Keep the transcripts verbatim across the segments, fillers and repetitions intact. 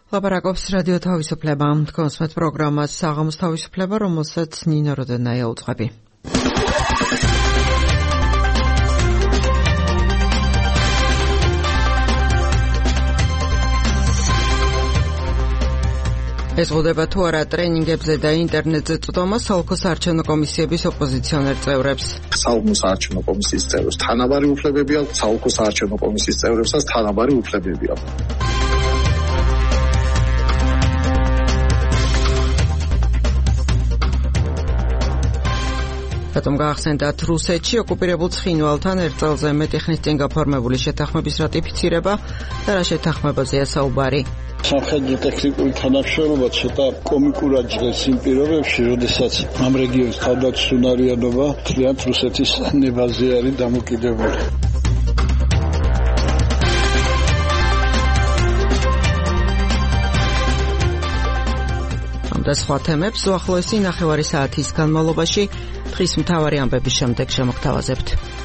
ლაპარაკობს რადიო თავისუფლება, კონსმეთ პროგრამას საღამოს თავისუფლება, რომელსაც ნინო როდენაია უძღვები. ეზღუდება თუ არა ტრენინგებზე და ინტერნეტზე წვდომა საოლქო საარჩევნო კომისიების ოპოზიციონერ წევრებს. საოლქო საარჩევნო კომისიის წევრებს თანაბარი უფლებები აქვს, საოლქო საარჩევნო კომისიის წევრებსაც თანაბარი უფლებები აქვს. რატომ გაახსენდათ რუსეთში ოკუპირებულ ცხინვალთან ერთ წელზე მეტი ხნის წინ გაფორმებული შეთანხმების რატიფიცირება და რა შეთანხმებაზეა საუბარი? სამხედრო ტექნიკური თანამშრომლობა ცოტა კომიკურად ჟღერს იმ პირობებში, როდესაც ამ რეგიონის თავდაცვისუნარიანობა მთლიანად რუსეთის ნებაზე არის დამოკიდებული. ამ და სხვა თემებს უახლოესი ნახევარი საათის განმავლობაში დღის მთავარი ამბების შემდეგ შემოგთავაზებთ.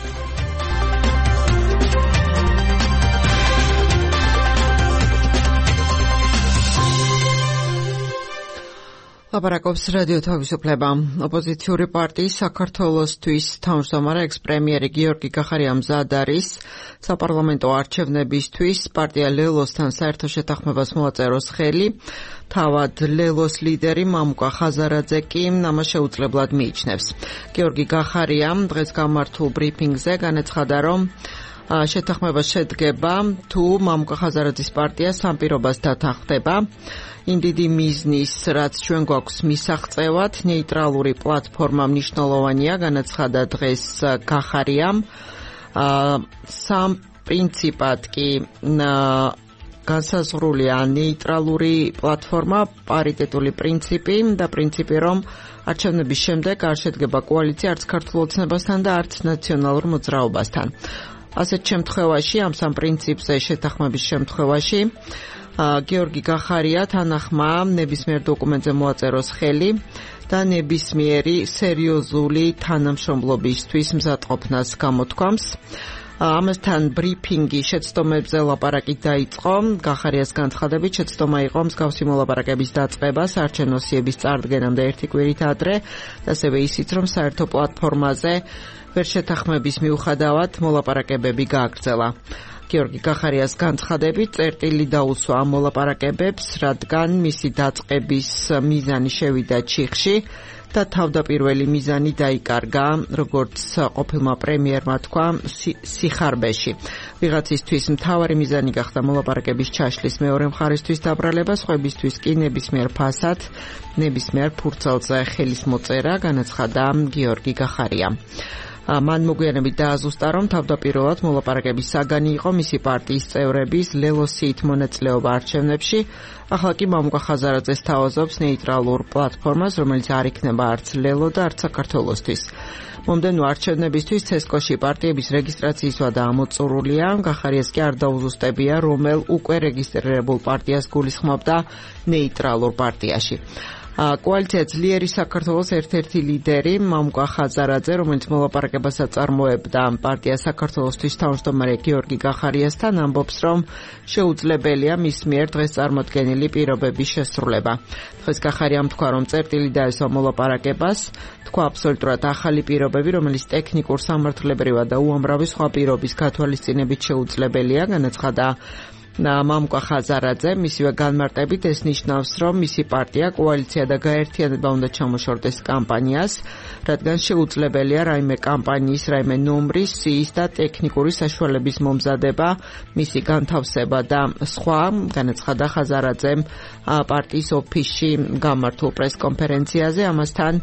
ლაპარაკობს რადიო თავისუფლება. ოპოზიციური პარტიის საქართველოსთვის თავმჯდომარე ექს-პრემიერი გიორგი გახარია მზად არის საპარლამენტო არჩევნებისთვის პარტია ლელოსთან საერთო შეთანხმებას მოაწეროს ხელი. თავად ლელოს ლიდერი მამუკა ხაზარაძე კი ამას შეუძლებლად მიიჩნევს. გიორგი გახარიამ დღეს გამართულ ბრიფინგზე განაცხადა, რომ შეთანხმება შედგება თუ მამუკა ხაზარაძის პარტია სამ პირობას დათანხმდება. იმ დიდი მიზნის, რაც ჩვენ გვაქვს მისაღწევად, ნეიტრალური პლატფორმა მნიშვნელოვანია, განაცხადა დღეს გახარიამ. სამ პრინციპად კი განსაზღვრულია ნეიტრალური პლატფორმა, პარიტეტული პრინციპი და პრინციპი, რომ არჩევნების შემდეგ არ შედგება კოალიცია არც ქართულ ოცნებასთან და არც ნაციონალურ მოძრაობასთან. ასეთ შემთხვევაში, ამ სამ პრინციპზე შეთანხმების შემთხვევაში, გიორგი გახარია თანახმა ნებისმიერ დოკუმენტზე მოაწეროს ხელი და ნებისმიერი სერიოზული თანამშრომლობისთვის მზადყოფნას გამოთქვამს. ამასთან ბრიფინგი შეცდომებზე ლაპარაკი დაიწყო. გახარიას განცხადებით, შეცდომა იყო მსგავსი მოლაპარაკების დაწყება საარჩევნო სიების წარდგენამდე ერთი კვირით ადრე და ასევე ისიც, რომ საერთო პლატფორმაზე ვერ შეთანხმების მიუხედავად მოლაპარაკებები გააგრძელა. გიორგი გახარიას განცხადებით, წერტილი დაუსვა ამ მოლაპარაკებებს, რადგან მისი დაწყების მიზანი შევიდა ჩიხში და თავდაპირველი მიზანი დაიკარგა, როგორც ყოფილმა პრემიერმა თქვა, სიხარბეში. ვიღაცისთვის მთავარი მიზანი გახდა მოლაპარაკების ჩაშლის მეორე მხარისთვის დაბრალება, სხვებისთვის კი ნებისმიერ ფასად, ნებისმიერ ფურცელზე ხელის მოწერა, განაცხადა გიორგი გახარია. მან მოგვიანებით დააზუსტა, რომ თავდაპირველად მოლაპარაკების საგანი იყო მისი პარტიის წევრების ლელოსით მონაწილეობა არჩევნებში. ახლა კი მამუკა ხაზარაძე სთავაზობს ნეიტრალურ პლატფორმას, რომელიც არ იქნება არც ლელო და არც საქართველოსთვის. მომდევნო არჩევნებისთვის ცესკოში პარტიების რეგისტრაციის ვადა ამოწურულია. გახარიას კი არ დაუზუსტებია, რომელ უკვე რეგისტრირებულ პარტიას გულისხმობდა ნეიტრალურ პარტიაში. კოალიცია ძლიერი საქართველოს ერთ-ერთი ლიდერი მამუკა ხაზარაძე, რომელიც მოლაპარაკებას აწარმოებდა პარტია საქართველოსთვის თავმჯდომარე გიორგი გახარიასთან, ამბობს, რომ შეუძლებელია მის მიერ დღეს წარმოდგენილი პირობების შესრულება. დღეს გახარიამ თქვა, რომ წერტილი დაესვა მოლაპარაკებას, თქვა აბსოლუტურად ახალი პირობები, რომელიც ტექნიკურ, სამართლებრივად და უამრავი სხვა პირობის გათვალისწინებით შეუძლებელია, განაცხადა მამუკა ხაზარაძე. მისივე განმარტებით ეს ნიშნავს, რომ მისი პარტია, კოალიცია და გაერთიანება უნდა ჩამოშორდეს კამპანიას, რადგან შეუძლებელია რაიმე კამპანიის, რაიმე ნომრის, სიის და ტექნიკური საშუალების მომზადება, მისი განთავსება და სხვა, განაცხადა ხაზარაძემ პარტიის ოფისში გამართულ პრესკონფერენციაზე. ამასთან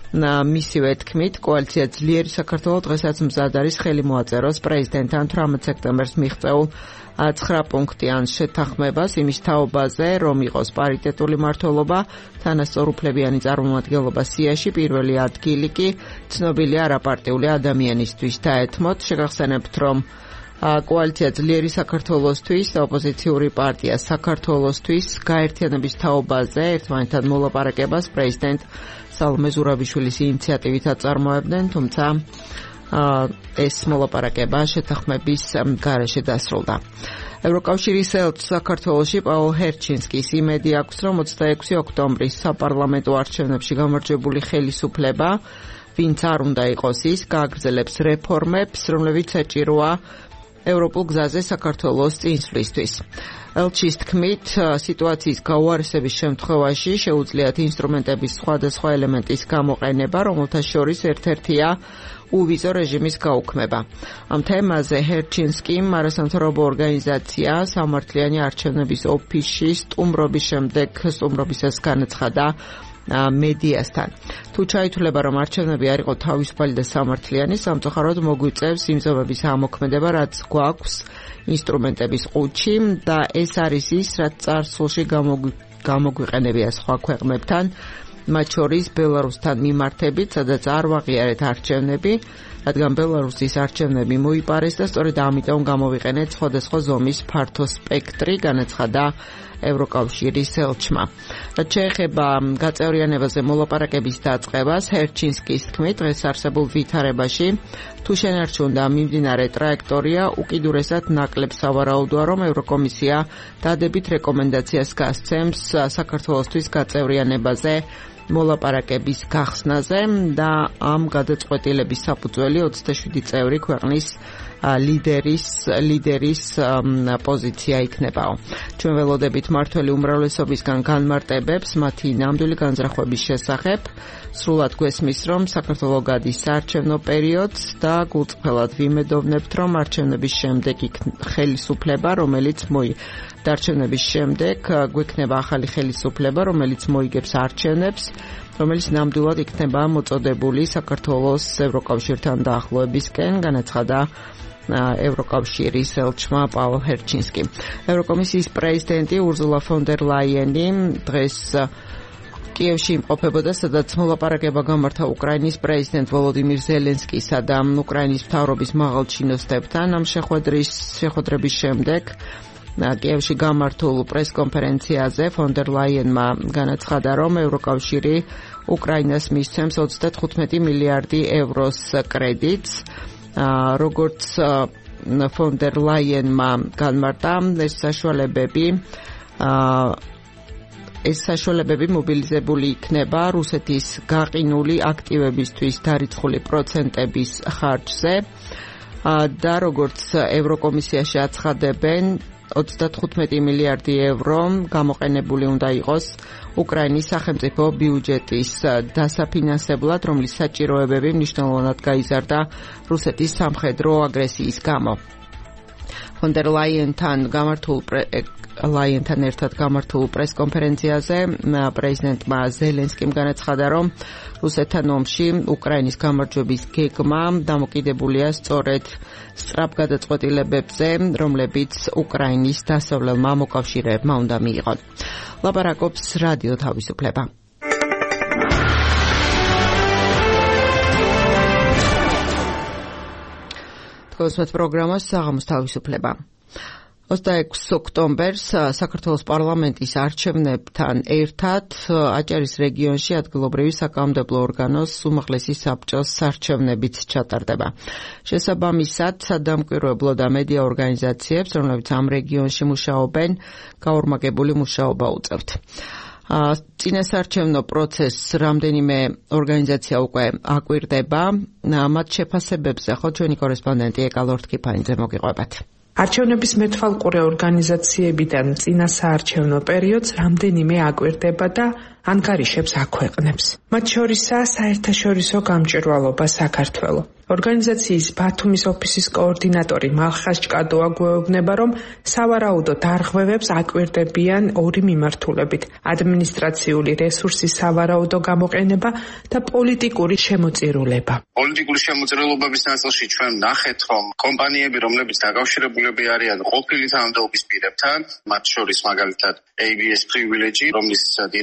მისივე თქმით, კოალიცია ძლიერი საქართველო დღესაც მზად არის ხელი მოაწეროს პრეზიდენტთან თვრამეტ სექტემბერს მიღწეულ ცხრა პუნქტიან შეთანხმებას იმის თაობაზე, რომ იყოს პარიტეტული მმართველობა, თანასწორუფლებიანი წარმომადგენლობა სიაში, პირველი ადგილი კი ცნობილი არაპარტიული ადამიანისთვის დაეთმოთ. შეგახსენებთ, რომ კოალიცია ძლიერი საქართველოსთვის და ოპოზიციური პარტია საქართველოსთვის გაერთიანების თაობაზე ერთმანეთთან მოლაპარაკებას პრეზიდენტ სალომე ზურაბიშვილის ინიციატივით აწარმოებდნენ, თუმცა ეს მოლაპარაკება შეთანხმების გარეშე დასრულდა. ევროკავშირის ელჩ საქართველოში პაულ ჰერჩინსკის იმედი აქვს, რომ ოცდაექვსი ოქტომბრის საპარლამენტო არჩევნებში გამარჯვებული ხელისუფლება, ვინც არ უნდა იყოს ის, გააგრძელებს რეფორმებს, რომლებიც საჭიროა ევროპულ გზაზე საქართველოს წინსვლისთვის. ელჩის თქმით, სიტუაციის გაუარესების შემთხვევაში შეუძლიათ ინსტრუმენტების სხვადასხვა ელემენტის გამოყენება, რომელთა შორის ერთ-ერთია უვიზო რეჟიმის გაუქმება. ამ თემაზე ჰერჩინსკიმ არასამთავრობო ორგანიზაცია სამართლიანი არჩევნების ოფისში სტუმრობის შემდეგ სტუმრობისას განაცხადა მედიასთან. თუ ჩაითვლება, რომ არჩევნები არ იყო თავისუფალი და სამართლიანი, სამწუხაროდ მოგვიწევს იმ ზომების ამოქმედება, რაც გვაქვს ინსტრუმენტების ყუთში და ეს არის ის, რაც წარსულში გამოგვიყენებია სხვა ქვეყნებთან, მათ შორის ბელარუსთან მიმართებით, სადაც არ ვაღიარეთ არჩევნები, რადგან ბელარუსის არჩევნები მოიპარეს და სწორედ ამიტომ გამოვიყენეთ სხვადასხვა ზომის ფართო სპექტრი, განაცხადა ევროკავშირის ელჩმა. რაც შეეხება გაწევრიანებაზე მოლაპარაკების დაწყებას, ჰერჩინსკის თქმით, დღეს არსებულ ვითარებაში თუ შენარჩუნდა მიმდინარე ტრაექტორია, უკიდურესად ნაკლებ სავარაუდოა, რომ ევროკომისია დადებით რეკომენდაციას გასცემს საქართველოსთვის გაწევრიანებაზე მოლაპარაკების გახსნაზე და ამ გადაწყვეტილების საფუძველი ოცდაშვიდი წევრი ქვეყნის ლიდერის ლიდერის პოზიცია იქნებაო. ჩვენ ველოდებით მართველი უმრავლესობისგან განმარტებებს მათი ნამდვილი განზრახვების შესახებ. სრულად გვესმის, რომ საქართველოს გადის საარჩევნო პერიოდს და გულწრფელად ვიმედოვნებთ, რომ არჩევნების შემდეგ ხელისუფლება, რომელიც მოი არჩევნების შემდეგ გვექნება ახალი ხელისუფლება, რომელიც მოიგებს არჩევნებს, რომელიც ნამდვილად იქნება მოწოდებული საქართველოს ევროკავშირთან დაახლოებისკენ, განაცხადა ევროკავშირის ელჩმა პაულ ჰერჩინსკიმ. ევროკომისიის პრეზიდენტი ურზულა ფონ დერ ლაიენი დღეს კიევში იმყოფებოდა, სადაც მოლაპარაკება გამართა უკრაინის პრეზიდენტ ვოლოდიმირ ზელენსკისა და უკრაინის მთავრობის მაღალჩინოსნებთან. ამ შეხვედრის შეხვედრების შემდეგ კიევში გამართულ პრესკონფერენციაზე ფონ დერ ლაიენმა განაცხადა, რომ ევროკავშირი უკრაინას მისცემს ოცდათხუთმეტი მილიარდი ევროს კრედიტს. როგორც ფონ დერ ლაიენმა განმარტა, ეს საშუალებები ეს საშუალებები მობილიზებული იქნება რუსეთის გაყინული აქტივებისთვის დარიცხული პროცენტების ხარჯზე და როგორც ევროკომისიაში აცხადებენ, ოცდათხუთმეტი მილიარდი ევრო გამოყენებული უნდა იყოს უკრაინის სახელმწიფო ბიუჯეტის დასაფინანსებლად, რომლის საჭიროებები მნიშვნელოვნად გაიზარდა რუსეთის სამხედრო აგრესიის გამო. ფონ დერ ლაიენთან გამართულ ლაიენთან ერთად გამართულ პრესკონფერენციაზე პრეზიდენტმა ზელენსკიმ განაცხადა, რომ რუსეთთან ომში უკრაინის გამარჯვების გეგმა დამოკიდებულია სწორედ სწრაფ გადაწყვეტილებებზე, რომლებიც უკრაინის დასავლელმა მოკავშირეებმა უნდა მიიღონ. ლაპარაკობს რადიო თავისუფლება. თქვენს პროგრამას საღამოს თავისუფლება. ოცდაექვსი ოქტომბერს საქართველოს პარლამენტის არჩევნებთან ერთად აჭარის რეგიონში ადგილობრივი საკანონმდებლო ორგანოს უმაღლესი საბჭოს არჩევნებიც ჩატარდება. შესაბამისად, სადამკვირვებლო და მედია ორგანიზაციებს, რომლებიც ამ რეგიონში მუშაობენ, გაორმაგებული მუშაობა უწევთ. წინასაარჩევნო პროცესს რამდენიმე ორგანიზაცია უკვე აკვირდება. მათ შეფასებებზე ხო ჩვენი კორესპონდენტი ეკა ლორთქიფანიძე მოგიყვებათ. არჩევნების მეთვალყურე ორგანიზაციებიდან წინასაარჩევნო პერიოდს რამდენიმე აკვირდება და ანგარიშებს აქვეყნებს. მათ შორისაა საერთაშორისო გამჭვირვალობა საქართველოს. ორგანიზაციის ბათუმის ოფისის კოორდინატორი მალხაზ ჭკადოა გვეუბნება, რომ სავარაუდო დარღვევებს აკვირდებიან ორი მიმართულებით: ადმინისტრაციული რესურსის სავარაუდო გამოყენება და პოლიტიკური შემოწირულება. პოლიტიკური შემოწირულობების ნაწილში ჩვენ ნახეთ, რომ კომპანიები, რომლებიც დაკავშირებულები არიან ყოფილი თანამდებობის პირებთან, მათ შორის მაგალითად ეი ბი ეს Privilege, რომლის დირექტორიც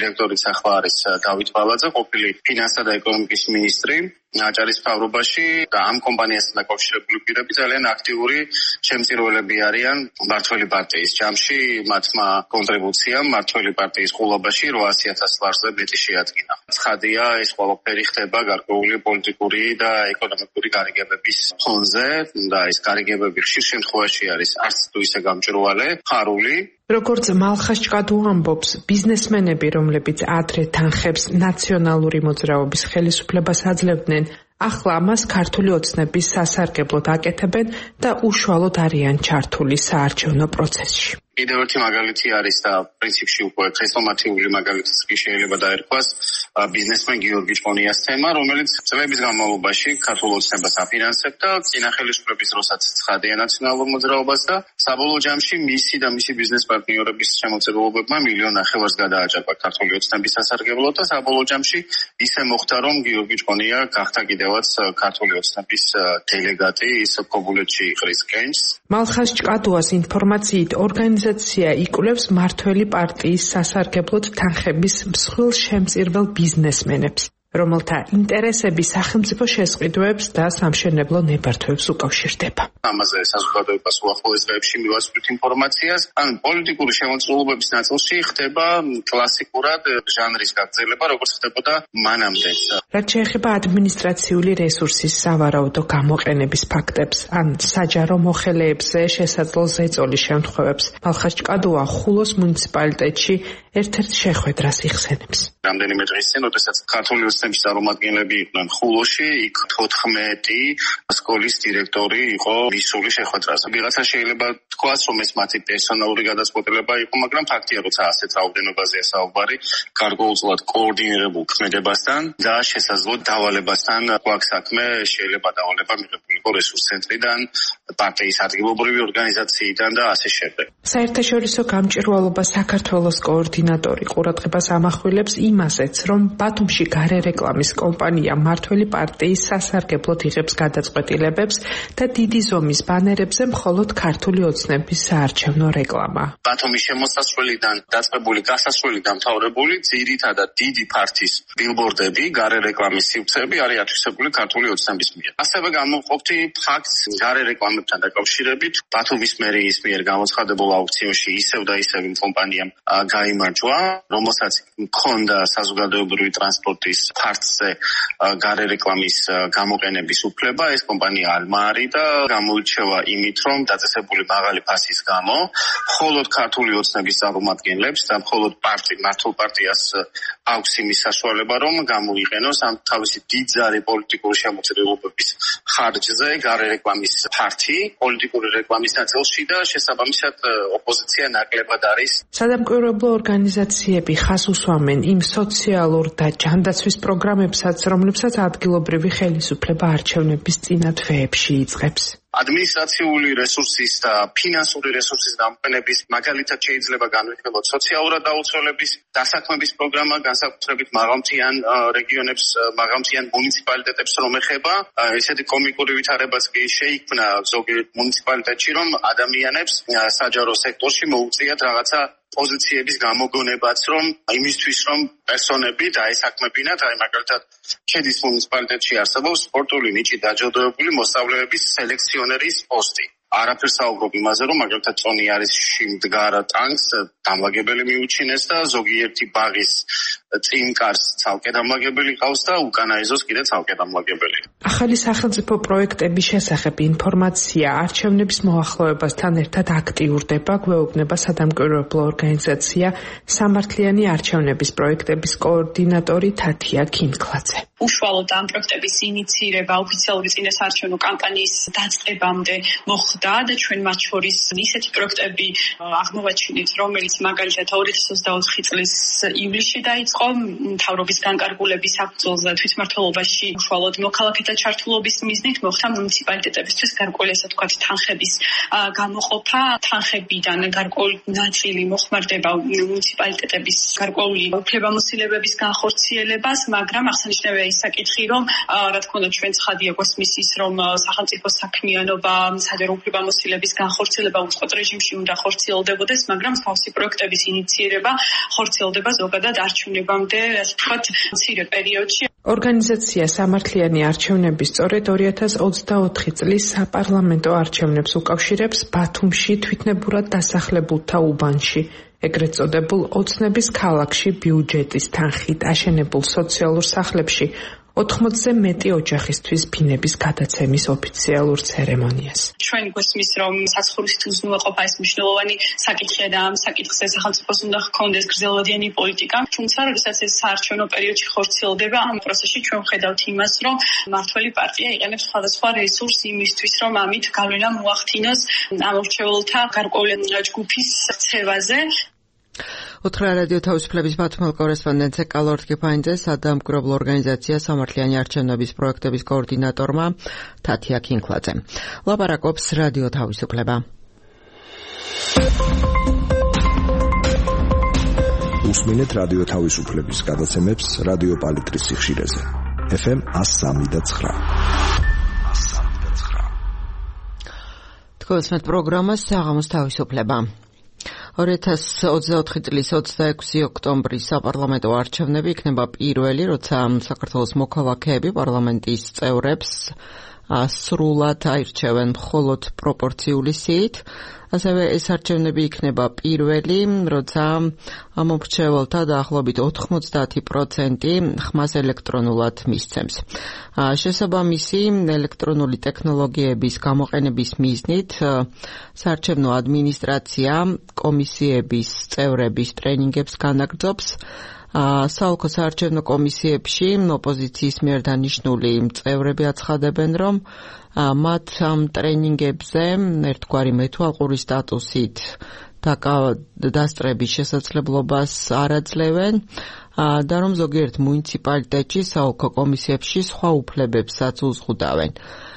ახლა არის დავით ბალაძე, ყოფილი ფინანსთა და ეკონომიკის მინისტრი აჭარის მთავრობაში და ამ კომპანიასთან დაკავშირებული პირები ძალიან აქტიური შემწირველები არიან მმართველი პარტიის ჯამში. მათმა კონტრიბუციამ მმართველი პარტიის ყოლობაში რვაასი ათას ლარზე მეტი შეადგინა. ცხადია, ეს ყველაფერი ხდება გარკვეული პოლიტიკური და ეკონომიკური გარიგებების ფონზე და ეს გარიგებები ხშირ შემთხვევაში არის არც თუ ისე გამჭვირვალე, ხარული. როგორც მალხაშ-ჭკადუ ამბობს, ბიზნესმენები, რომლებიც ადრე თანხებს ნაციონალური მოძრაობის ხელისუფლებას აძლევდნენ, ახლა ამას ქართული ოცნების სასარგებლოდ აკეთებენ და უშუალოდ არიან ჩართული საარჩევნო პროცესში. კიდევ ერთი მაგალითი არის და პრინციპში უკვე ქრესტომატიური მაგალითიც კი შეიძლება დაერქვას ბიზნესმენ გიორგი ჭყონიას თემა, რომელიც წლების განმავლობაში ქართულ ოცნებას აფინანსებდა წინა ხელისუფლების დროსაც ცხადია ნაციონალურ მოძრაობას და საბოლოო ჯამში მისი და მისი ბიზნეს პარტნიორების შემოწირულობებმა მილიონ ნახევარს გადააჭარბა ქართული ოცნების სასარგებლოდ და საბოლოო ჯამში ისე მოხდა, რომ გიორგი ჭყონია გახდა კიდევაც ქართული ოცნების დელეგატი ის ქობულეთში იყრის კენჭს. მალხაშ-ჭკადუას ინფორმაციით ორგანიზაცია იკვლევს მმართველი პარტიის სასარგებლოდ თანხების მსხვილ შემწირվել ბიზნესმენებს, რომელთა ინტერესები სახელმწიფო შესყიდვებს და სამშენებლო ნებართვებს უკავშირდება. ამაზე საზოგადოებას უახლოეს დღეებში მივაწვდით ინფორმაციას. ან პოლიტიკური შემოწირულობების ნაწილში ხდება კლასიკურად ჟანრის გაგრძელება, როგორც ხდებოდა მანამდე. რაც შეეხება ადმინისტრაციული რესურსის სავარაუდო გამოყენების ფაქტებს, ან საჯარო მოხელეებზე შესაძლო ზეწოლის შემთხვევებს, მალხაშ-ჭკადუა ხულოს მუნიციპალიტეტში ერთ-ერთ შეხვედრას იხსენებს. რამდენიმე დღის წინ, როდესაც ქართული ოცნების წარმომადგენლები იყვნენ ხულოში, იქ თოთხმეტი სკოლის დირექტორი იყო მისული შეხვედრაზე. ვიღაცა შეიძლება თქვას, რომ ეს მათი პერსონალური გადაწყვეტილება იყო, მაგრამ ფაქტია, როცა ასეთ რაოდენობაზეა საუბარი, გარკვეულწილად კოორდინირებულ ქმედებასთან და შესაძლოა დავალებასთან გვაქვს საქმე, შეიძლება დავალება მიღებული იყო რესურს ცენტრიდან, პარტიის ადგილობრივი ორგანიზაციიდან და ასე შემდეგ. საერთაშორისო გამჭვირვალობა საქართველოს კოორდინატორი ყურადღებას ამახვილებს იმასაც, რომ ბათუმში გარე რეკლამის კომპანია მმართველი პარტიის სასარგებლოდ იღებს გადაწყვეტილებებს და დიდი ზომის ბანერებზე მხოლოდ ქართული ოცნების საარჩევნო რეკლამა. ბათუმის შემოსასვლელიდან დაწყებული გასასვლელი დამთავრებული ძირითადად დიდი ფართის ბილბორდები, გარე რეკლამის სივრცეები არის ათვისებული ქართული ოცნების მიერ. ასევე გამოვყოფთი ფაქტს გარე რეკლამებთან დაკავშირებით ბათუმის მერიის მიერ გამოცხადებულ აუქციონში ისევ და ისევ იმ კომპანიამ გაიმარჯვა, რომელსაც მქონდა საზოგადოებრივი ტრანსპორტის ფართზე გარე რეკლამის გამოყენების უფლება. ეს კომპანია ალმა არის და გამოირჩევა იმით, რომ დაწესებული მაღალი ფასის გამო მხოლოდ ქართული ოცნების წარმომადგენლებს და მხოლოდ პარტი მართულ პარტიას აქვს იმის საშუალება, რომ გამოიყენოს ამ თავისი დიდძალი პოლიტიკური შემოწირულობების ხარჯზე გარე რეკლამის ფართი პოლიტიკური რეკლამის ნაწილში და შესაბამისად ოპოზიცია ნაკლებად არის. სადამკვირვებლო ორგანიზაციები ხას უსვამენ იმ სოციალურ და ჯანდაცვის პროგრამებსაც, რომლებსაც ადგილობრივი ხელისუფლება არჩევნების წინა თვეებში იწყებს. ადმინისტრაციული რესურსის და ფინანსური რესურსის გამოყენების მაგალითად შეიძლება განვიხილოთ სოციალურად დაუცველების დასაქმების პროგრამა, განსაკუთრებით მაღალმთიან რეგიონებს, მაღალმთიან მუნიციპალიტეტებს რომ ეხება. ესეთი კომიკური ვითარებაც კი შეიქმნა ზოგიერთ მუნიციპალიტეტში, რომ ადამიანებს საჯარო სექტორში მოუწიათ რაღაცა პოზიციების გამოგონებაც, რომ იმისთვის, რომ პერსონები დაესაქმებინათ, აი მაგალითად ქედის მუნიციპალიტეტში არსებობს სპორტული ნიჭით დაჯილდოებული მოსწავლეების სელექციონერის პოსტი. არაფერს საუბრობ იმაზე, რომ მაგალითად წონიარისში მდგარ ტანკს დამლაგებელი მიუჩინეს და ზოგიერთი ბაღის წინკარს ცალკე დამლაგებელი ყავს და უკანაიზოს კიდე ცალკე დამლაგებელი. ახალი სახელმწიფო პროექტების შესახებ ინფორმაცია არჩევნების მოახლოებასთან ერთად აქტიურდება, გვეუბნება სადამკვირვებლო ორგანიზაცია სამართლიანი არჩევნების პროექტების კოორდინატორი თათია ქინკლაძე. უშუალოდ ამ პროექტების ინიცირება ოფიციალური წინასაარჩევნო კამპანიის დაწყებამდე მოხდა და ჩვენ მათ შორის ისეთი პროექტები აღმოვაჩინეთ, რომელიც მაგალითად ორი ათას ოცდაოთხი წლის ივლისში დაიწყო მთავრობის განკარგულების საფუძველზე თვითმმართველობაში უშუალოდ მოქალაქეთა ჩართულობის მიზნით მოხდა მუნიციპალიტეტებისთვის გარკვეული ასე ვთქვათ თანხების გამოყოფა. თანხებიდან გარკვეული ნაწილი მოხმარდება მუნიციპალიტეტების გარკვეული უფლებამოსილებების განხორციელებას, მაგრამ აღსანიშნავია ის საკითხი, რომ რა თქმა უნდა ჩვენ ცხადია გვასმის ის, რომ სახელმწიფო საქმიანობა, საჯარო უფლებამოსილების განხორციელება უწყოთ რეჟიმში უნდა ხორციელდებოდეს, მაგრამ მსგავსი პროექტების ინიცირება ხორციელდება ზოგადად არჩევნებად დასრულებამდე, ასე ვთქვათ, მცირე პერიოდში. ორგანიზაცია სამართლიანი არჩევნები სწორედ ორი ათას ოცდაოთხი წლის საპარლამენტო არჩევნებს უკავშირებს ბათუმში თვითნებურად დასახლებულთა უბანში, ეგრეთ წოდებულ ოცნების ქალაქში ბიუჯეტის თანხით აშენებულ სოციალურ სახლებში ოთხმოცზე მეტი ოჯახისთვის ფინების გადაცემის ოფიციალურ ცერემონიას. ჩვენ გვესმის, რომ საცხოვრისით უზრუნველყოფა ეს მნიშვნელოვანი საკითხია და ამ საკითხზე სახელმწიფოს უნდა ჰქონდეს გრძელვადიანი პოლიტიკა. თუმცა, როდესაც ეს საარჩევნო პერიოდში ხორციელდება, ამ პროცესში ჩვენ ვხედავთ იმას, რომ მმართველი პარტია იყენებს სხვადასხვა რესურსს იმისთვის, რომ ამით გავლენა მოახდინოს ამორჩეულთა გარკვეული ჯგუფის ქცევაზე. უთხრა რადიო თავისუფლების ბათუმელ კორესპონდენტზე კალორდ კიფაინძე სადამკვირვებლო ორგანიზაცია სამართლიანი არჩევნების პროექტების კოორდინატორმა თათია ქინქლაძემ. ლაპარაკობს რადიო თავისუფლება. უსმინეთ რადიო თავისუფლების გადაცემებს რადიო პალიტრის სიხშირეზე. ეფ ემ one oh three და nine. თქვენს პროგრამას საღამოს თავისუფლება. ორი ათას ოცდაოთხი წლის ოცდაექვსი ოქტომბრის საპარლამენტო არჩევნები იქნება პირველი, როცა საქართველოს მოქალაქეები პარლამენტის წევრებს სრულად აირჩევენ მხოლოდ პროპორციული სიით. ასევე ეს არჩევნები იქნება პირველი, როცა ამომრჩეველთა დაახლოებით ოთხმოცდაათი პროცენტი ხმას ელექტრონულად მისცემს. შესაბამისი ელექტრონული ტექნოლოგიების გამოყენების მიზნით საარჩევნო ადმინისტრაცია კომისიების წევრების ტრენინგებს განაგრძობს. საოლქო საარჩევნო კომისიებში ოპოზიციის მიერ დანიშნული წევრები აცხადებენ, რომ მათ ამ ტრენინგებზე ერთგვარი მეთვალყური სტატუსით დასწრების შესაძლებლობას არ აძლევენ და რომ ზოგიერთ მუნიციპალიტეტში საოლქო კომისიებში სხვა უფლებებსაც უზღუდავენ.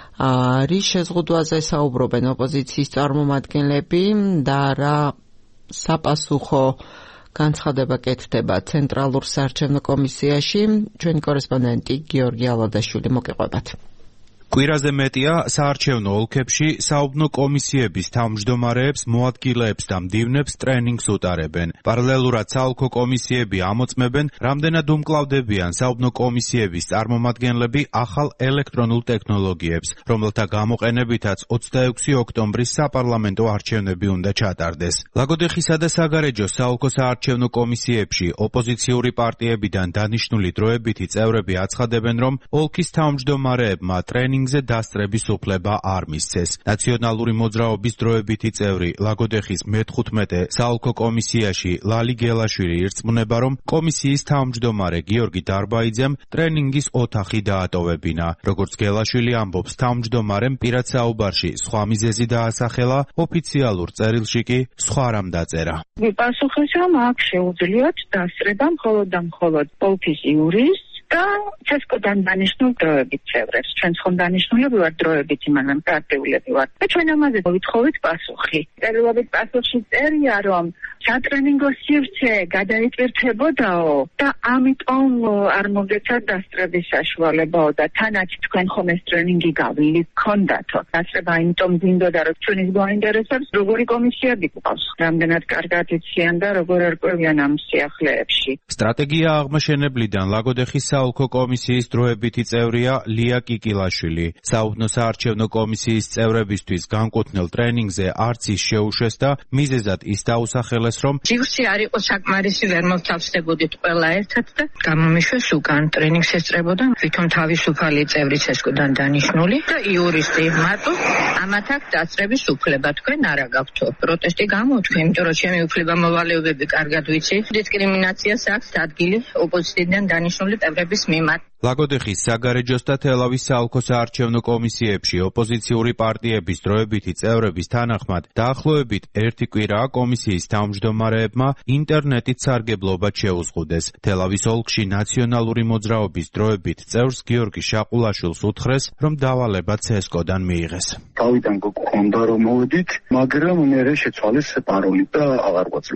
რის შეზღუდვაზე საუბრობენ ოპოზიციის წარმომადგენლები და რა საპასუხო განცხადება კეთდება ცენტრალურ საარჩევნო კომისიაში. ჩვენი კორესპონდენტი გიორგი ალადაშვილი მოგიყვებათ. კვირაზე მეტია საარჩევნო ოლქებში საუბნო კომისიების თავმჯდომარეებს, მოადგილეებს და მდივნებს ტრენინგს უტარებენ. პარალელურად საოლქო კომისიები ამოწმებენ, რამდენად უმკლავდებიან საუბნო კომისიების წარმომადგენლები ახალ ელექტრონულ ტექნოლოგიებს, რომელთა გამოყენებითაც ოცდაექვსი ოქტომბრის საპარლამენტო არჩევნები უნდა ჩატარდეს. ლაგოდეხისა და საგარეჯოს საოლქო საარჩევნო კომისიებში ოპოზიციური პარტიებიდან დანიშნული დროებითი წევრები აცხადებენ, რომ ოლქის თავმჯდომარეებმა ტრენინგ ზე დასწრების უფლება არ მისცეს. ნაციონალური მოძრაობის დროებითი წევრი ლაგოდეხის მეთხუთმეტე საოლქო კომისიაში ლალი გელაშვილი ირწმუნება, რომ კომისიის თავმჯდომარე გიორგი დარბაიძემ ტრენინგის ოთახი დაატოვებინა. როგორც გელაშვილი ამბობს, თავმჯდომარემ პირად საუბარში სხვა მიზეზი დაასახელა, ოფიციალურ წერილში კი სხვა რამ დაწერა. პასუხის რომ აქ შეუძლიათ დასწრება მხოლოდ და მხოლოდ ოლქის იურისტს და ცესკოდან დანიშნულ დროებით წევრებს. ჩვენც ხომ დანიშნულები ვართ დროებითი, მაგრამ პარტიულები ვართ. და ჩვენ ამაზე ვითხოვით პასუხი. წერილობით პასუხში წერია, რომ სატრენინგო სივრცე გადაიწირთებოდაო და ამიტომ არ მოგეცათ დასწრების საშუალებაო და თანაც თქვენ ხომ ეს ტრენინგი გავილი გქონდათო. დასწრება იმიტომ გინდოდა, რომ ჩვენის გვაინტერესებს როგორი კომისიები გვყავს, რამდენად კარგად იციან და როგორ არკვევიან ამ სიახლეებში. სტრატეგია აღმაშენებლიდან ლაგოდეხის საოლქო კომისიის დროებითი წევრია ლია კიკილაშვილი. საუბნო საარჩევნო კომისიის წევრებისთვის განკუთვნილ ტრენინგზე არც ის შეუშვეს და მიზეზად ის დაუსახელეს, რომ სივრცე არ იყო საკმარისი, ვერ მოვთავსდებოდით ყველა ერთად და გამომიშვეს უკან ტრენინგს ესწრებოდა თვითონ თავისუფალი წევრი ცესკოდან დანიშნული და იურისტი. მარტო ამათ აქ დასწრების უფლება თქვენ არ აგაქვთო. პროტესტი გამოთქვი, იმიტომ რომ ჩემი უფლება მოვალეობები კარგად ვიცი. დისკრიმინაციას აქვს ადგილი ოპოზიციიდან დანიშნული წევრების მიმართ. ლაგოდეხის საგარეჯოს და თელავის საოლქო საარჩევნო კომისიებში ოპოზიციური პარტიების დროებითი წევრების თანახმად დაახლოებით ერთი კვირაა კომისიის თავმჯდომარეებმა ინტერნეტით სარგებლობად შეუზღუდეს. თელავის ოლქში ნაციონალური მოძრაობის დროებით წევრს გიორგი შაყულაშვილს უთხრეს, რომ დავალება ცესკოდან მიიღეს. თავიდან გქონდა რომ მოვედით, მაგრამ მერე შეცვალეს პაროლი და აღარ გვაძლევენ.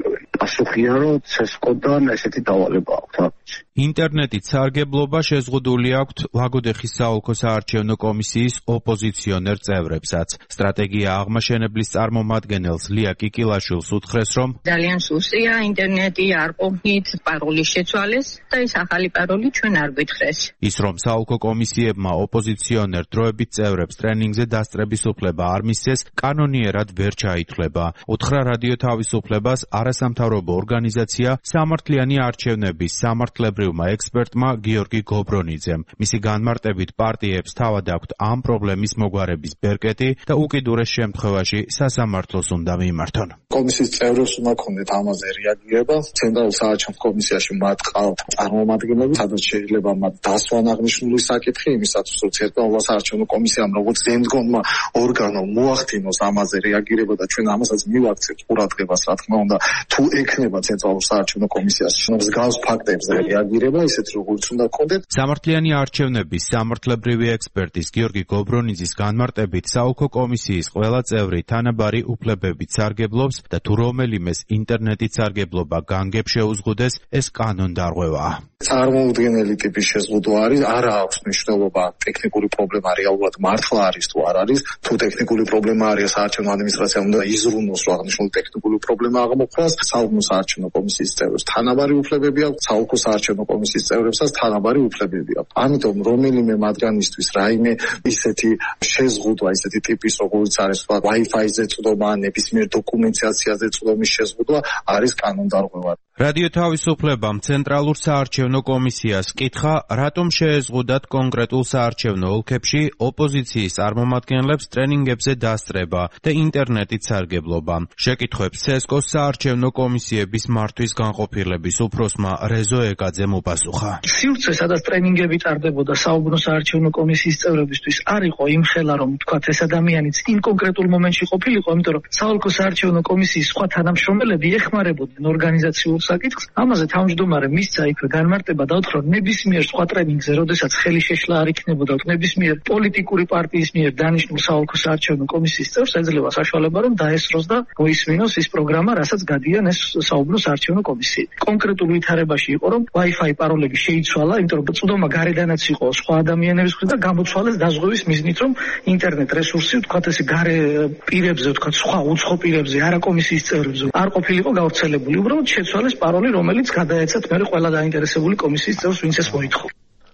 პასუხია, რომ ცესკოდან ესეთი დავალება აქვს. ინტერნეტით სარგებლობა შეზღუდული აქვთ ლაგოდეხის საოლქო საარჩევნო კომისიის ოპოზიციონერ წევრებსაც. სტრატეგია აღმაშენებლის წარმომადგენელს ლია კიკილაშვილს უთხრეს, რომ ძალიან სუსტია ინტერნეტი, არ ყოფნით პაროლის შეცვალეს და ეს ახალი პაროლი ჩვენ არ გვითხრეს. ის რომ საოლქო კომისიებმა ოპოზიციონერ დროებით წევრებს ტრენინგზე დასწრების უფლება არ მისცეს, კანონიერად ვერ ჩაითვლება. უთხრა რადიო თავისუფლებას არასამთავრობო ორგანიზაცია სამართლიანი არჩევნების სამართლებრივმა ექსპერტმა გიორგი გობრონიძემ. მისი განმარტებით პარტიებს თავად აქვთ ამ პრობლემის მოგვარების ბერკეტი და უკიდურეს შემთხვევაში სასამართლოს უნდა მიმართონ. კომისიის წევრებს უნდა ქონდეთ ამაზე რეაგირება. ცენტრალურ საარჩევნო კომისიაში მათ ყავთ წარმომადგენლები, სადაც შეიძლება მათ დასვან აღნიშნული საკითხი იმისათვის, რომ ცენტრალურ საარჩევნო კომისიამ როგორც ზემდგომმა ორგანომ მოახდინოს ამაზე რეაგირება და ჩვენ ამასაც მივაქცევთ ყურადღებას, რა თქმა უნდა, თუ ექნება ცენტრალურ საარჩევნო კომისიაში მსგავს ფაქტებზე რეაგირება, ისეთ როგორც უნდა ქონდეთ. სამართლიანი არჩევნების სამართლებრივი ექსპერტის გიორგი გობრონიძის განმარტებით საოლქო კომისიის ყველა წევრი თანაბარი უფლებებით სარგებლობს და თუ რომელიმეს ინტერნეტით სარგებლობა განგებ შეუზღუდეს, ეს კანონდარღვევაა. წარმოუდგენელი ტიპის შეზღუდვა არის, არა აქვს მნიშვნელობა ტექნიკური პრობლემა რეალურად მართლა არის თუ არ არის. თუ ტექნიკური პრობლემა არის, საარჩევნო ადმინისტრაციამ უნდა იზრუნოს, რომ აღნიშნული ტექნიკური პრობლემა აღმოხდეს. საოლქო საარჩევნო კომისიის წევრებს თანაბარი უფლებები აქვს, საოლქო საარჩევნო კომისიის წევრებსაც თანაბარი უფლებები აქვს. ამიტომ რომელიმე მათგანისთვის რაიმე ისეთი შეზღუდვა, ისეთი ტიპის, როგორც არის თქვა Wi-Fi-ზე წვდომა, ნებისმიერ დოკუმენტაციაზე წვდომის შეზღუდვა არის კანონდარღვევა. რადიო თავისუფლებამ ცენტრალურ საარჩევნო კომისიას კითხა, რატომ შეეზღუდათ კონკრეტულ საარჩევნო ოლქებში ოპოზიციის წარმომადგენლებს ტრენინგებზე დასწრება და ინტერნეტით სარგებლობა. შეკითხვებს ცესკოს საარჩევნო კომისიების მართვის განყოფილების უფროსმა რეზო ეკაძემ უპასუხა. სივრცე, სადაც ტრენინგები ტარდებოდა საუბნო საარჩევნო კომისიის წევრებისთვის, არ იყო იმხელა, რომ თქვათ ეს ადამიანიც იმ კონკრეტულ მომენტში ყოფილიყო, იმიტომ რომ საოლქო საარჩევნო კომისიის სხვა თანამშრომელები ეხმარებოდნენ ორგანიზაციულ საკითხს. ამაზე თავმჯდომარე მისცა იქვე განმარტება და უთხრა, ნებისმიერ სხვა ტრენინგზე, როდესაც ხელი შეშლა არ იქნებოდა ნებისმიერ პოლიტიკური პარტიის მიერ დანიშნულ საოლქო საარჩევნო კომისიის წევრს ეძლევა საშუალება, რომ დაესწროს და მოისმინოს ის პროგრამა, რასაც გადიან ეს საუბნო საარჩევნო კომისიები. კონკრეტულ ვითარებაში იყო, რომ Wi-Fi პაროლები შეიცვალა, იმიტომ რომ წვდომა გარედანაც იყო სხვა ადამიანების მხრიდან და გამოცვალეს დაზღვევის მიზნით, რომ ინტერნეტ რესურსი, თქვათ ესე გარე პირებზე, თქვათ სხვა უცხო პირებზე, არა კომისიის წევრებზე არ ყოფილიყო გავრცელებული. უბრალოდ შეცვალეს პაროლი, რომელიც გადაეცათ მე ყველა დაინტერესებული კომისიის წევრს, ვინც ეს მოითხოვა.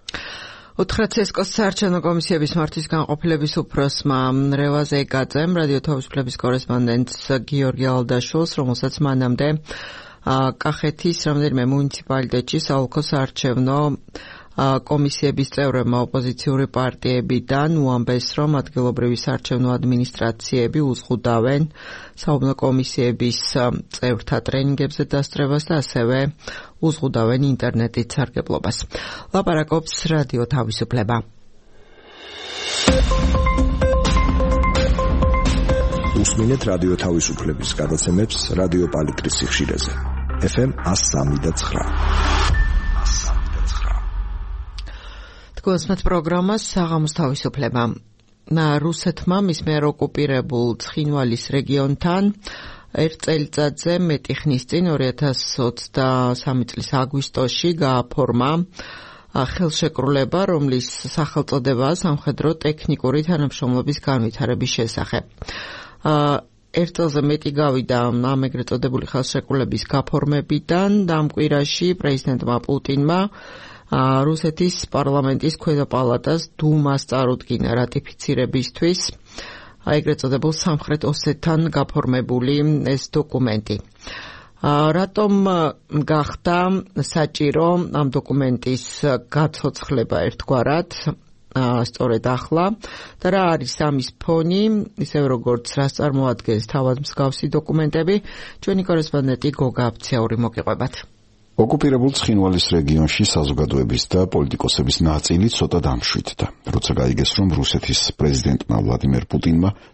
უთხრა ცესკოს საარჩევნო კომისიების მართვის განყოფილების უფროსმა რევაზ ეკაძემ რადიო თავისუფლების კორესპონდენტს გიორგი ალდაშვილს, რომელსაც მანამდე კახეთის რამდენიმე მუნიციპალიტეტში საოლქო საარჩევნო კომისიების წევრებმა ოპოზიციური პარტიებიდან უამბეს, რომ ადგილობრივი საარჩევნო ადმინისტრაციები უზღუდავენ საუბნო კომისიების წევრთა ტრენინგებზე დასწრებას და ასევე უზღუდავენ ინტერნეტით სარგებლობას. ლაპარაკობს რადიო თავისუფლება. უსმინეთ რადიო თავისუფლების გადაცემებს რადიო პალიტრის სიხშირეზე. ეფ ემ one oh three და nine. გოსმეთ პროგრამას საღამოს თავისუფლება. რუსეთმა მის მიერ ოკუპირებულ ცხინვალის რეგიონთან ერთ წელიწადზე მეტი ხნის წინ ორი ათას ოცდასამი წლის აგვისტოში გააფორმა ხელშეკრულება, რომლის სახელწოდებაა სამხედრო ტექნიკური თანამშრომლობის განვითარების შესახებ. ერთ წელზე მეტი გავიდა ამ ეგრეთ წოდებული ხელშეკრულების გაფორმებიდან და ამ კვირაში პრეზიდენტმა პუტინმა რუსეთის პარლამენტის ქვედა პალატას დუმას წარუდგინა რატიფიცირებისთვის ეგრეთ წოდებულ სამხრეთ ოსეთთან გაფორმებული ეს დოკუმენტი. რატომ გახდა საჭირო ამ დოკუმენტის გაცოცხლება ერთგვარად სწორედ ახლა და რა არის ამის ფონი, ისევ როგორც რას წარმოადგენს თავად მსგავსი დოკუმენტები, ჩვენი კორესპონდენტი გოგა აფციური მოგიყვებათ. ოკუპირებულ ცხინვალის რეგიონში საზოგადოების და პოლიტიკოსების ნაწილი ცოტა დამშვიდდა, როცა გაიგეს, რომ რუსეთის პრეზიდენტმა ვლადიმერ პუტინმა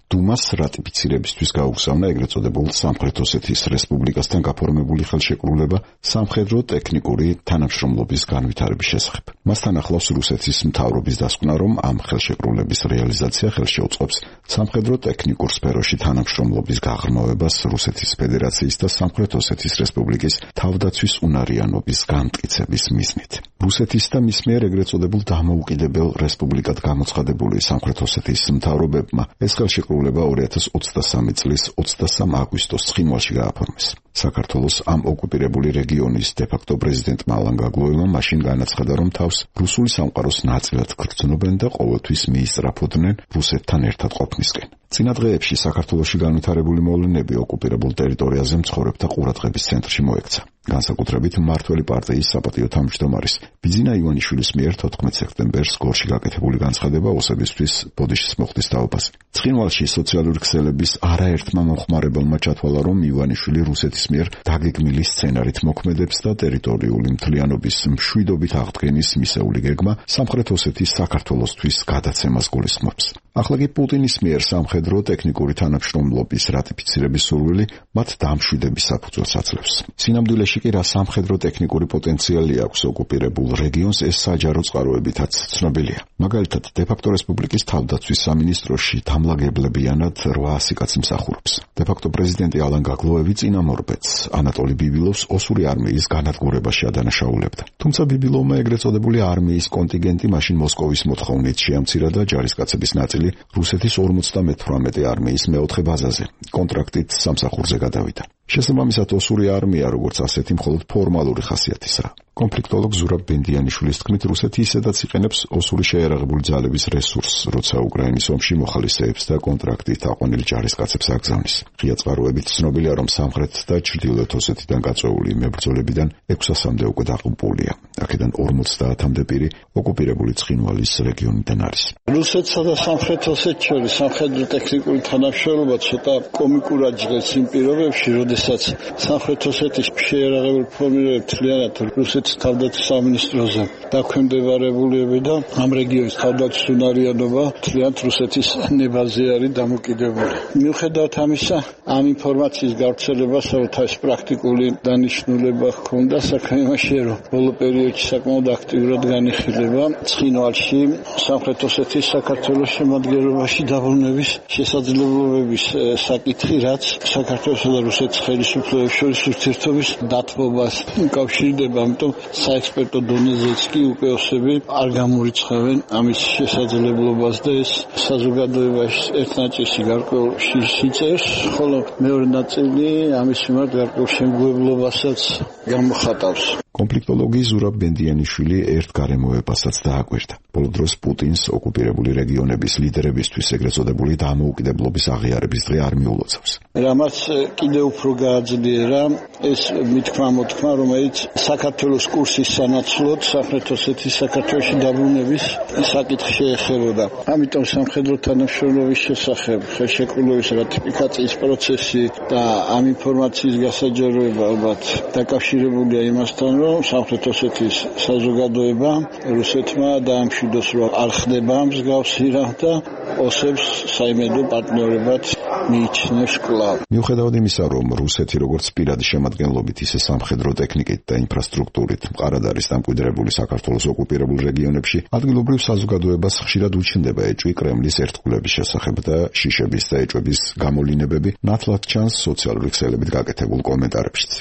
დუმას რატიფიცირებისთვის გაუგზავნა ეგრეთ წოდებულ სამხრეთ ოსეთის რესპუბლიკასთან გაფორმებული ხელშეკრულება სამხედრო ტექნიკური თანამშრომლობის განვითარების შესახებ. მასთან ახლავს რუსეთის მთავრობის დასკვნა, რომ ამ ხელშეკრულების რეალიზაცია ხელს შეუწყობს სამხედრო ტექნიკურ სფეროში თანამშრომლობის გაღრმავებას რუსეთის ფედერაციის და სამხრეთ ოსეთის რესპუბლიკის თავდაცვის უნარიანობის განმტკიცების მიზნით. რუსეთის და მის მიერ ეგრეთ წოდებულ დამოუკიდებელ რესპუბლიკად გამოცხადებული სამხრეთ ოსეთის მთავრობებმა ეს ხელშეკრულება ორი ათას ოცდასამი წლის ოცდასამ აგვისტოს ცხინვალში გააფორმეს. საქართველოს ამ ოკუპირებული რეგიონის დე-ფაქტო პრეზიდენტმა ალან გაგლოევამ მაშინ განაცხადა, რომ თავს რუსული სამყაროს ნაწილად გრძნობენ და ყოველთვის მიისწრაფოდნენ რუსეთთან ერთად ყოფნისკენ. წინა დღეებში საქართველოში განვითარებული მოვლენები ოკუპირებულ ტერიტორიაზე მცხოვრებთა ყურადღების ცენტრში მოექცა. განსაკუთრებით მმართველი პარტიის საპატიო თავმჯდომარის ბიძინა ივანიშვილის მიერ თოთხმეტ სექტემბერს გორში გაკეთებული განცხადება ოსებისთვის ბოდიშის მოხდის თაობაზე. ცხინვალში სოციალური ქსელების არაერთმა მომხმარებელმა ჩათვალა, რომ ივანიშვილი რუსეთის მიერ დაგეგმილი სცენარით მოქმედებს და ტერიტორიული მთლიანობის მშვიდობით აღდგენის მისეული გეგმა სამხრეთ ოსეთის საქართველოსთვის გადაცემას გულისხმობს. ახლა კი პუტინის მიერ სამხედრო ტექნიკური თანამშრომლობის რატიფიცირების სურვილი მათ დამშვიდების საფუძველს აძლევს. სინამდვილეში კი რა სამხედრო ტექნიკური პოტენციალი აქვს ოკუპირებულ რეგიონს, ეს საჯარო წყაროებითაც ცნობილია. მაგალითად, დე-ფაქტო რესპუბლიკის თავდაცვის სამინისტროში დამლაგებლებიანად რვაასი კაცი მსახურობს. დე-ფაქტო პრეზიდენტი ალან გაგლოევი წინამორბედს ანატოლი ბიბილოვს ოსური არმიის განადგურებაში ადანაშაულებდა. თუმცა ბიბილოვმა ეგრეთ წოდებული არმიის კონტინგენტი მაშინ მოსკოვის მოთხოვნით შეამცირა და ჯარისკაცების ნაწილი რუსეთის ორმოცდამეთვრამეტე არმიის მეოთხე ბაზაზე კონტრაქტით სამსახურზე გადავიდა. შესაბამისად, ოსური არმია როგორც ასეთი მხოლოდ ფორმალური ხასიათისაა. კონფლიქტოლოგ ზურაბ ბენდიანიშვილის თქმით, რუსეთი ისედაც იყენებს ოსური შეიარაღებული ძალების რესურსს, როცა უკრაინის ომში მოხალისეებს და კონტრაქტით აყვანილ ჯარისკაცებს აგზავნის. ღია წყაროებით ცნობილია, რომ სამხრეთ და ჩრდილოეთ ოსეთიდან გაწეული მებრძოლებიდან ექვსასამდე უკვე დაყუპულია. აქედან ორმოცდაათამდე პირი ოკუპირებული ცხინვალის რეგიონიდან არის. რუსეთსა და სამხრეთ ოსეთს შორის სამხედრო ტექნიკური თანამშრომლობა ცოტა კომიკურად ჟღერს იმ პირობებში, როდესაც სამხრეთ ოსეთის შეიარაღებული ფორმირებები მთლიანად რუსეთის თავდაცვის სამინისტროზე დაქვემდებარებულები და ამ რეგიონის თავდაცვის უნარიანობა მთლიანად რუსეთის ნებაზე არის დამოკიდებული. მიუხედავად ამისა, ამ ინფორმაციის გავრცელებას თავის პრაქტიკული დანიშნულება ჰქონდა. საქმე იმაშია, რომ ბოლო პერიოდში საკმაოდ აქტიურად განიხილება ცხინვალში სამხრეთ ოსეთის საქართველოს შემადგენლობაში დაბრუნების შესაძლებლობების საკითხი, რაც საქართველოსა და რუსეთის ხელისუფლებებს შორის ურთიერთობის დათბობას უკავშირდება. ამიტომ საექსპერტო დონეზეც კი უკვე ოსები არ გამორიცხავენ ამის შესაძლებლობას და ეს საზოგადოებაში ერთ ნაწილში გარკვეულ შიშს იწერს, ხოლო მეორე ნაწილი ამის მიმართ გარკვეულ შემგუებლობასაც გამოხატავს. კონფლიქტოლოგი ზურაბ ბენდიანიშვილი ერთ გარემოებასაც დააკვირდა. ბოლო დროს პუტინს ოკუპირებული რეგიონების ლიდერებისთვის ეგრეთ წოდებული დამოუკიდებლობის აღიარების დღე არ მიულოცავს. რამაც კიდევ უფრო გააძლიერა ეს მithქმა მოთქმა, რომელიც საქართველოს კურსის სანაცვლოდ სამხრეთ ოსეთის საქართველოში დაბრუნების საკითხი შეეხებოდა. ამიტომ სამხედრო თანამშრომლობის შესახებ ხელშეკრულების რატიფიკაციის პროცესი და ამ ინფორმაციის გასაჯაროება ალბათ დაკავშირებულია იმასთან, რომ სამხრეთ ოსეთის საზოგადოება რუსეთმა დაამშვიდოს, რომ არ ხდება მსგავსი რამ და ოსებს საიმედო პარტნიორებად მიიჩნევს კვლავ. მიუხედავად იმისა, რომ რუსეთი როგორც პირადი შემადგენლობით, ისე სამხედრო ტექნიკით და ინფრასტრუქტურით მყარად არის დამკვიდრებული საქართველოს ოკუპირებულ რეგიონებში, ადგილობრივ საზოგადოებას ხშირად უჩნდება ეჭვი კრემლის ერთგულების შესახებ და შიშების და ეჭვების გამოვლინებები ნათლად ჩანს სოციალური ქსელებით გაკეთებულ კომენტარებშიც.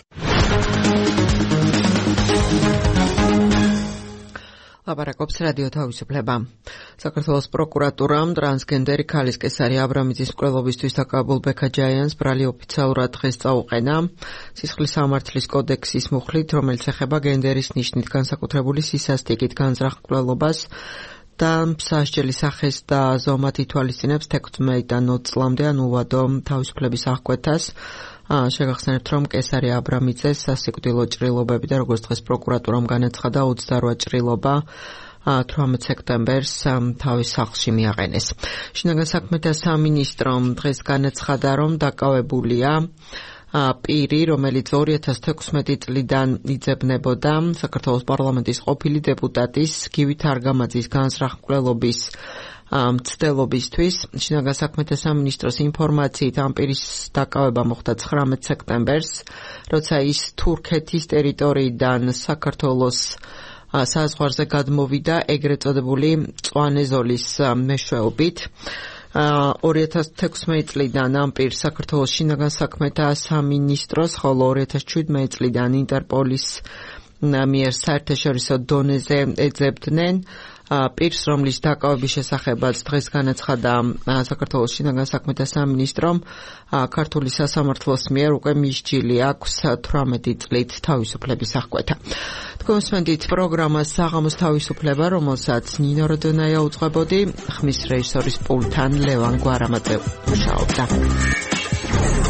ლაპარაკობს რადიო თავისუფლება. საქართველოს პროკურატურამ ტრანსგენდერი ქალის კესარი აბრამიძის მკვლელობისთვის დაკავებულ ბექაჯაიანს ბრალი ოფიციალურად დღეს წაუყენა. სისხლის სამართლის კოდექსის მუხლით, რომელიც ეხება გენდერის ნიშნით განსაკუთრებული სისასტიკით განზრახ მკვლელობას და მსაჯელის სახეს და ზომად ითვალისწინებს თექვსმეტიდან ოცი წლამდე ანულვადო თავისუფლების აღკვეთას. შეგახსენებთ, რომ კესარი აბრამიძეს სასიკვდილო ჭრილობები და როგორც დღეს პროკურატურამ განაცხადა ოცდარვა ჭრილობა თვრამეტ სექტემბერს თავის სახლში მიაყენეს. შინაგან საქმეთა სამინისტრომ დღეს განაცხადა, რომ დაკავებულია პირი, რომელიც ორი ათას თექვსმეტი წლიდან იძებნებოდა საქართველოს პარლამენტის ყოფილი დეპუტატის გივით არგამაძის განზრახ მკვლელობის მცდელობისთვის. შინაგან საქმეთა სამინისტროს ინფორმაციით ამ პირის დაკავება მოხდა ცხრამეტ სექტემბერს, როცა ის თურქეთის ტერიტორიიდან საქართველოს საზღვარზე გადმოვიდა ეგრეთ წოდებული მწვანე ზოლის მეშვეობით. ორი ათას თექვსმეტი წლიდან ამ პირს საქართველოს შინაგან საქმეთა სამინისტროს, ხოლო ორი ათას შვიდმეტი წლიდან ინტერპოლის მიერ საერთაშორისო დონეზე ეძებდნენ. პირს, რომლის დაკავების შესახებაც დღეს განაცხადა საქართველოს შინაგან საქმეთა სამინისტრომ, ქართული სასამართლოს მიერ უკვე მისჯილი აქვს თვრამეტი წლით თავისუფლების აღკვეთა. თქვენსმენდით პროგრამას საღამოს თავისუფლება, რომელსაც ნინო როდონაია უძღვებოდი, ხმის რეჟისორის პულტთან ლევან გვარამაძე მუშაობდა.